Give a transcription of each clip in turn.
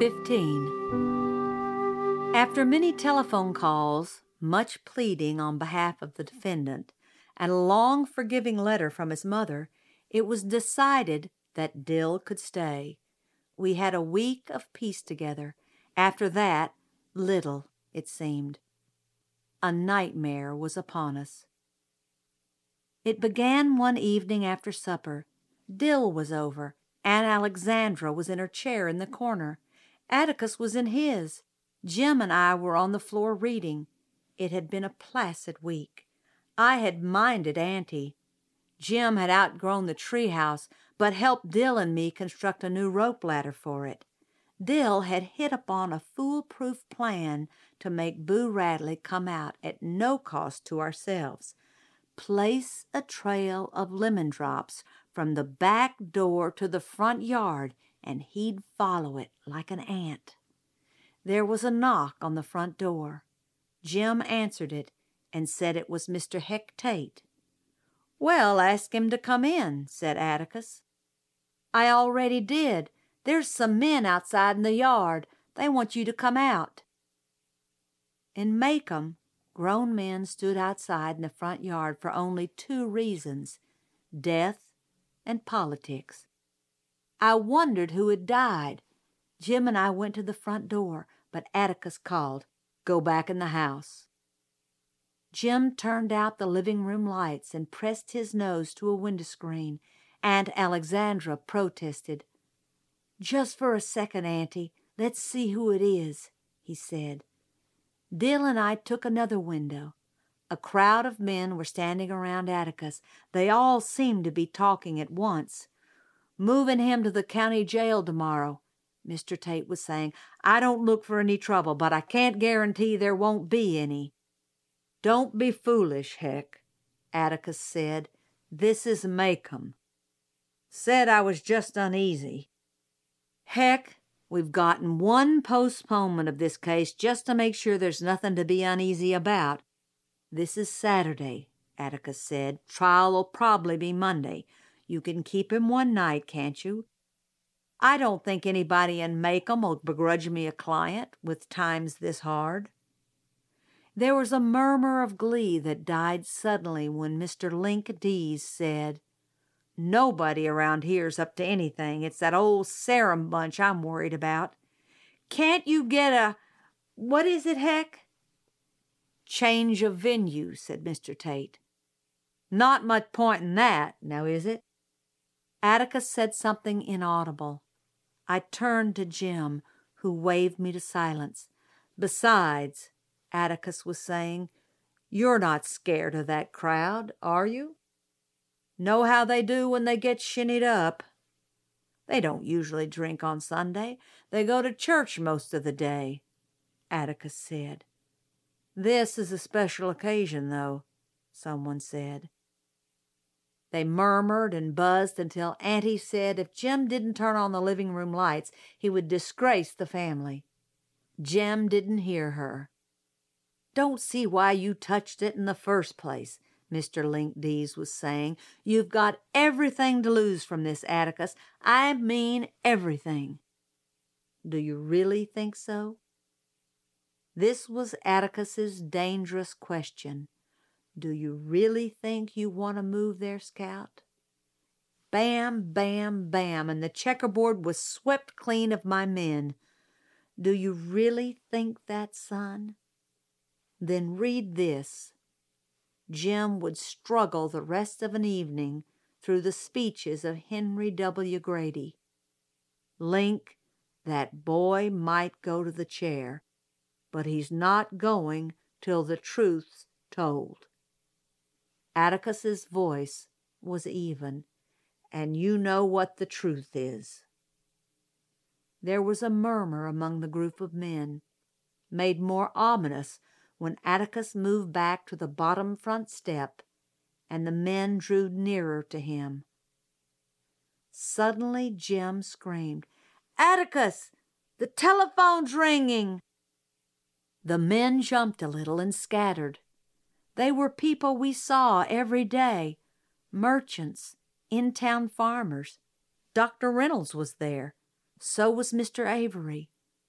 15. After many telephone calls, much pleading on behalf of the defendant, and a long forgiving letter from his mother, it was decided that Dill could stay. We had a week of peace together. After that, little, it seemed. A nightmare was upon us. It began one evening after supper. Dill was over. Aunt Alexandra was in her chair in the corner. Atticus was in his. Jim and I were on the floor reading. It had been a placid week. I had minded Auntie. Jim had outgrown the treehouse, but helped Dill and me construct a new rope ladder for it. Dill had hit upon a foolproof plan to make Boo Radley come out at no cost to ourselves. Place a trail of lemon drops from the back door to the front yard, and he'd follow it like an ant. There was a knock on the front door. Jim answered it and said it was Mr. Heck Tate. "Well, ask him to come in," said Atticus. "I already did. There's some men outside in the yard. They want you to come out." In Macomb, grown men stood outside in the front yard for only two reasons: death and politics. I wondered who had died. Jim and I went to the front door, but Atticus called, "Go back in the house." Jim turned out the living room lights and pressed his nose to a window screen. Aunt Alexandra protested. "Just for a second, Auntie. Let's see who it is," he said. Dill and I took another window. A crowd of men were standing around Atticus. They all seemed to be talking at once. "Moving him to the county jail tomorrow," Mr. Tate was saying. "I don't look for any trouble, but I can't guarantee there won't be any." "Don't be foolish, Heck," Atticus said. "This is Macomb." "Said I was just uneasy." "Heck, we've gotten one postponement of this case just to make sure there's nothing to be uneasy about." "This is Saturday," Atticus said. "Trial'll probably be Monday. You can keep him one night, can't you? I don't think anybody in Macomb will begrudge me a client with times this hard." There was a murmur of glee that died suddenly when Mr. Link Dees said, "Nobody around here's up to anything. It's that old Sarum bunch I'm worried about. Can't you get a— what is it, Heck?" "Change of venue," said Mr. Tate. "Not much point in that, now is it?" Atticus said something inaudible. I turned to Jim, who waved me to silence. "Besides," Atticus was saying, "you're not scared of that crowd, are you? Know how they do when they get shinnied up. They don't usually drink on Sunday. They go to church most of the day," Atticus said. "This is a special occasion, though," someone said. They murmured and buzzed until Auntie said if Jim didn't turn on the living room lights, he would disgrace the family. Jim didn't hear her. "Don't see why you touched it in the first place," Mr. Link Dees was saying. "You've got everything to lose from this, Atticus. I mean everything." "Do you really think so?" This was Atticus's dangerous question. "Do you really think you want to move there, Scout?" Bam, bam, bam, and the checkerboard was swept clean of my men. "Do you really think that, son? Then read this." Jim would struggle the rest of an evening through the speeches of Henry W. Grady. "Link, that boy might go to the chair, but he's not going till the truth's told." Atticus's voice was even, "And you know what the truth is." There was a murmur among the group of men, made more ominous when Atticus moved back to the bottom front step and the men drew nearer to him. Suddenly Jim screamed, "Atticus, the telephone's ringing!" The men jumped a little and scattered. They were people we saw every day, merchants, in-town farmers. Dr. Reynolds was there. So was Mr. Avery.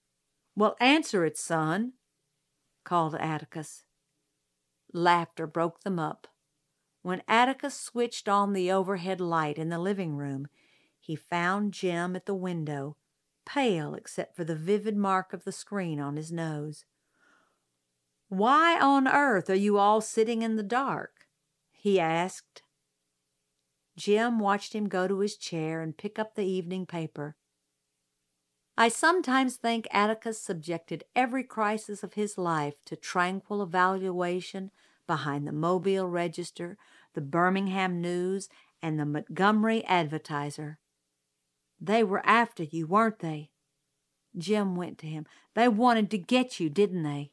"Well, answer it, son," called Atticus. Laughter broke them up. When Atticus switched on the overhead light in the living room, he found Jim at the window, pale except for the vivid mark of the screen on his nose. "Why on earth are you all sitting in the dark?" he asked. Jim watched him go to his chair and pick up the evening paper. I sometimes think Atticus subjected every crisis of his life to tranquil evaluation behind the Mobile Register, the Birmingham News, and the Montgomery Advertiser. "They were after you, weren't they?" Jim went to him. "They wanted to get you, didn't they?"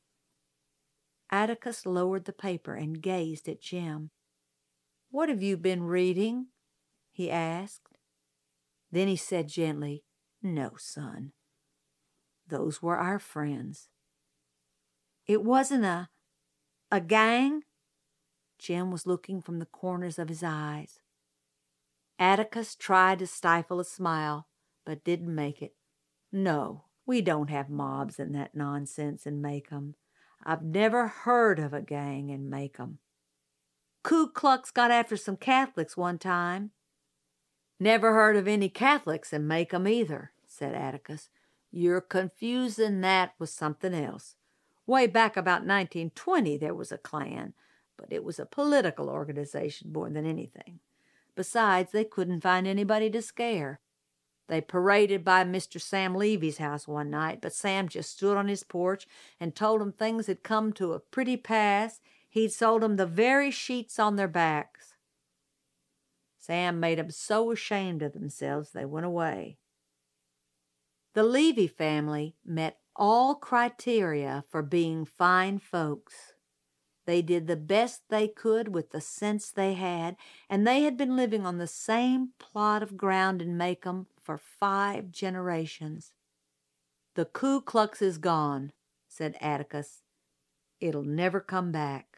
Atticus lowered the paper and gazed at Jim. "What have you been reading?" he asked. Then he said gently, "No, son. Those were our friends." "It wasn't a gang?" Jim was looking from the corners of his eyes. Atticus tried to stifle a smile, but didn't make it. "No, we don't have mobs and that nonsense in Macomb. I've never heard of a gang in Macomb. Ku Klux got after some Catholics one time." "Never heard of any Catholics in Macomb either," said Atticus. "You're confusing that with something else. Way back about 1920 there was a Klan, but it was a political organization more than anything. Besides, they couldn't find anybody to scare. They paraded by Mr. Sam Levy's house one night, but Sam just stood on his porch and told 'em things had come to a pretty pass. He'd sold 'em the very sheets on their backs. Sam made 'em so ashamed of themselves they went away." The Levy family met all criteria for being fine folks. They did the best they could with the sense they had, and they had been living on the same plot of ground in Macomb for 5 generations. "The Ku Klux is gone," said Atticus. "It'll never come back."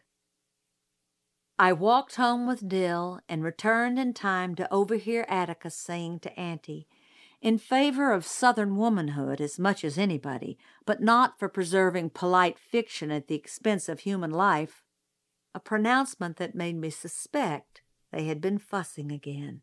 I walked home with Dill and returned in time to overhear Atticus saying to Auntie, in favor of Southern womanhood as much as anybody, but not for preserving polite fiction at the expense of human life, a pronouncement that made me suspect they had been fussing again.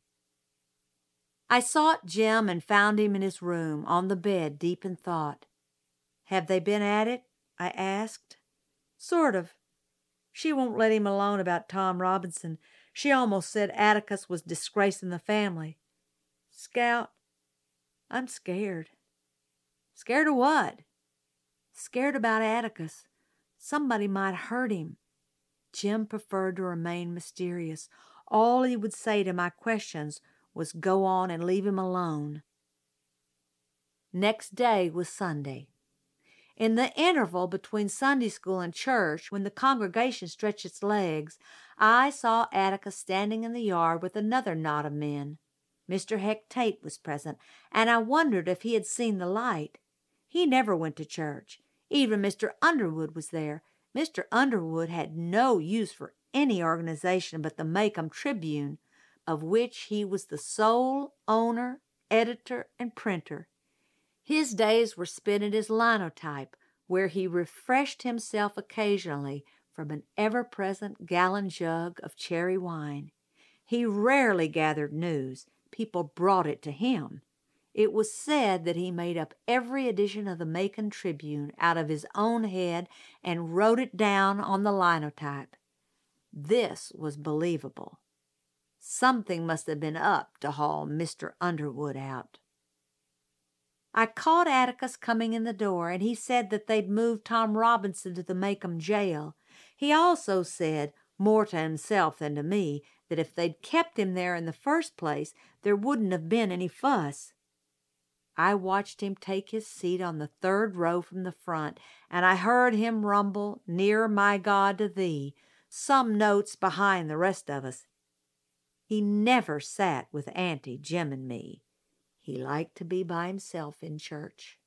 I sought Jim and found him in his room, on the bed, deep in thought. "Have they been at it?" I asked. "Sort of. She won't let him alone about Tom Robinson. She almost said Atticus was disgracing the family. Scout, I'm scared." "Scared of what?" "Scared about Atticus. Somebody might hurt him." Jim preferred to remain mysterious. All he would say to my questions was go on and leave him alone. Next day was Sunday. In the interval between Sunday school and church, when the congregation stretched its legs, I saw Atticus standing in the yard with another knot of men. Mr. Heck Tate was present, and I wondered if he had seen the light. He never went to church. Even Mr. Underwood was there. Mr. Underwood had no use for any organization but the Macomb Tribune, of which he was the sole owner, editor, and printer. His days were spent at his linotype, where he refreshed himself occasionally from an ever-present gallon jug of cherry wine. He rarely gathered news. People brought it to him. It was said that he made up every edition of the Macon Tribune out of his own head and wrote it down on the linotype. This was believable. Something must have been up to haul Mr. Underwood out. I caught Atticus coming in the door, and he said that they'd moved Tom Robinson to the Macomb jail. He also said, more to himself than to me, that if they'd kept him there in the first place, there wouldn't have been any fuss. I watched him take his seat on the 3rd row from the front, and I heard him rumble, "Nearer, my God, to Thee," some notes behind the rest of us. He never sat with Auntie, Jim, and me. He liked to be by himself in church.